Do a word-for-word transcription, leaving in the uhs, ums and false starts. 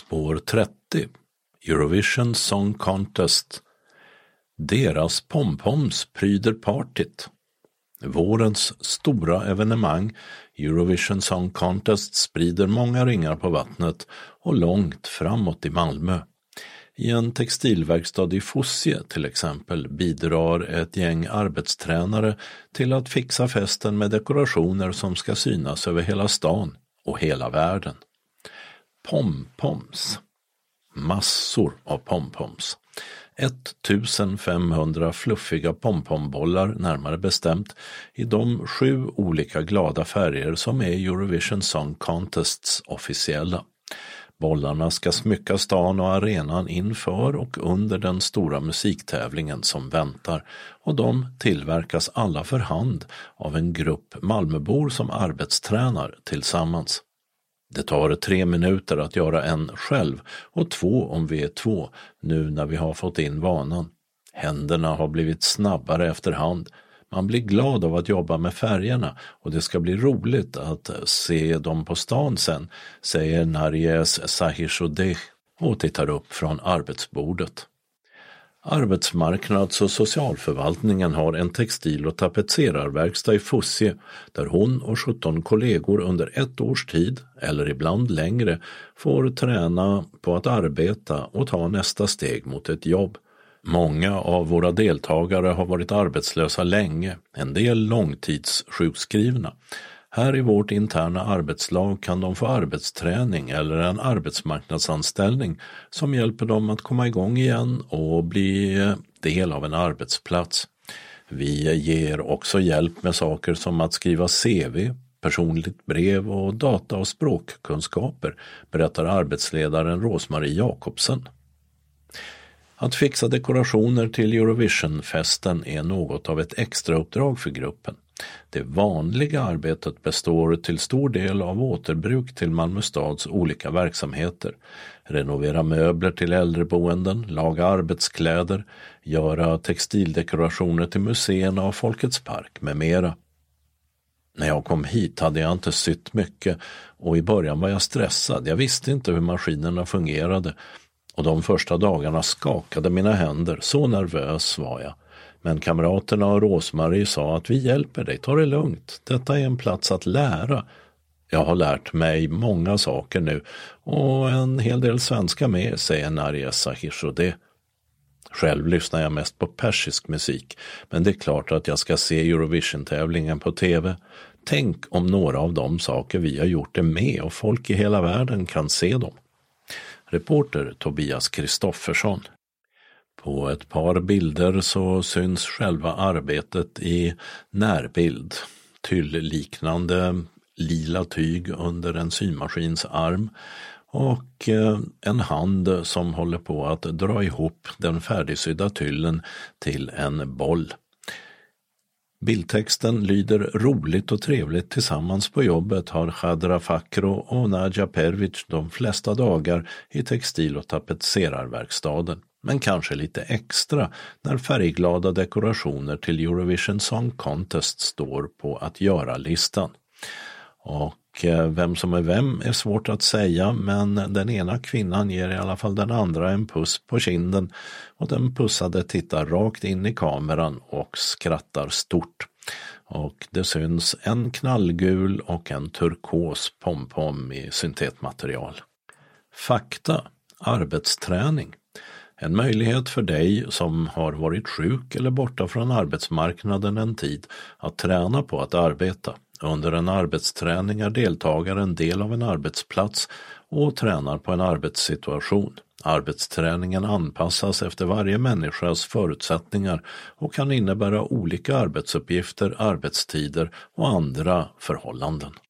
Spår trettio, Eurovision Song Contest. Deras pompoms pryder partyt. Vårens stora evenemang, Eurovision Song Contest, sprider många ringar på vattnet och långt framåt i Malmö. I en textilverkstad i Fosie till exempel bidrar ett gäng arbetstränare till att fixa festen med dekorationer som ska synas över hela stan och hela världen. Pompoms. Massor av pompoms. ettusenfemhundra fluffiga pompombollar närmare bestämt i de sju olika glada färger som är Eurovision Song Contests officiella. Bollarna ska smycka stan och arenan inför och under den stora musiktävlingen som väntar, och de tillverkas alla för hand av en grupp Malmöbor som arbetstränar tillsammans. Det tar tre minuter att göra en själv och två om vi är två, nu när vi har fått in vanan. Händerna har blivit snabbare efterhand. Man blir glad av att jobba med färgerna och det ska bli roligt att se dem på stan sen, säger Naries Sahishodeh och tittar upp från arbetsbordet. Arbetsmarknads- och socialförvaltningen har en textil- och tapetserarverkstad i Fosie där hon och sjutton kollegor under ett års tid, eller ibland längre, får träna på att arbeta och ta nästa steg mot ett jobb. Många av våra deltagare har varit arbetslösa länge, en del långtidssjukskrivna. Här i vårt interna arbetslag kan de få arbetsträning eller en arbetsmarknadsanställning som hjälper dem att komma igång igen och bli del av en arbetsplats. Vi ger också hjälp med saker som att skriva C V, personligt brev och data- och språkkunskaper, berättar arbetsledaren Rosmarie Jakobsen. Att fixa dekorationer till Eurovisionfesten är något av ett extrauppdrag för gruppen. Det vanliga arbetet består till stor del av återbruk till Malmö stads olika verksamheter. Renovera möbler till äldreboenden, laga arbetskläder, göra textildekorationer till museerna och Folkets park med mera. När jag kom hit hade jag inte sytt mycket och i början var jag stressad. Jag visste inte hur maskinerna fungerade och de första dagarna skakade mina händer, så nervös var jag. Men kamraterna och Rosmarie sa att vi hjälper dig, ta det lugnt. Detta är en plats att lära. Jag har lärt mig många saker nu och en hel del svenska med, säger Naries Sahishodeh. Själv lyssnar jag mest på persisk musik, men det är klart att jag ska se Eurovision-tävlingen på tv. Tänk om några av de saker vi har gjort är med och folk i hela världen kan se dem. Reporter Tobias Kristoffersson. På ett par bilder så syns själva arbetet i närbild. Tyll-liknande lila tyg under en symaskins arm och en hand som håller på att dra ihop den färdigsydda tyllen till en boll. Bildtexten lyder roligt och trevligt tillsammans på jobbet har Khadra Fakro och Nadja Pervic de flesta dagar i textil- och tapetserarverkstaden. Men kanske lite extra när färgglada dekorationer till Eurovision Song Contest står på att göra-listan. Och vem som är vem är svårt att säga, men den ena kvinnan ger i alla fall den andra en puss på kinden och den pussade tittar rakt in i kameran och skrattar stort. Och det syns en knallgul och en turkos pompom i syntetmaterial. Fakta, arbetsträning. En möjlighet för dig som har varit sjuk eller borta från arbetsmarknaden en tid att träna på att arbeta. Under en arbetsträning är deltagaren del av en arbetsplats och tränar på en arbetssituation. Arbetsträningen anpassas efter varje människas förutsättningar och kan innebära olika arbetsuppgifter, arbetstider och andra förhållanden.